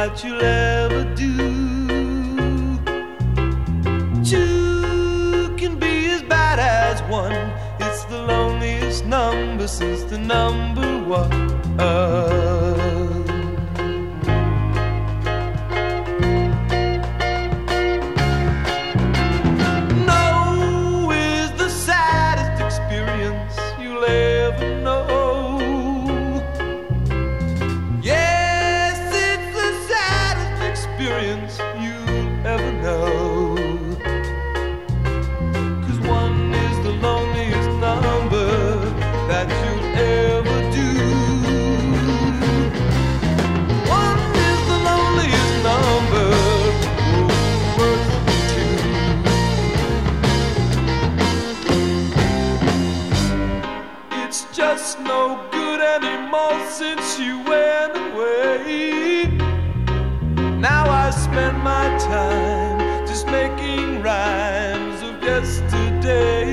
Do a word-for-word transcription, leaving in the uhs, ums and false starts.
that you'll ever do. Two can be as bad as one. It's the loneliest number since the number one. No is the saddest experience you'll ever know. Yes, it's the saddest experience you'll ever know. 'Cause one is the loneliest number that you'll ever do. One is the loneliest number, oh, worse than two. It's just no good anymore since you went away. Now I spend my time just making rhymes of yesterday.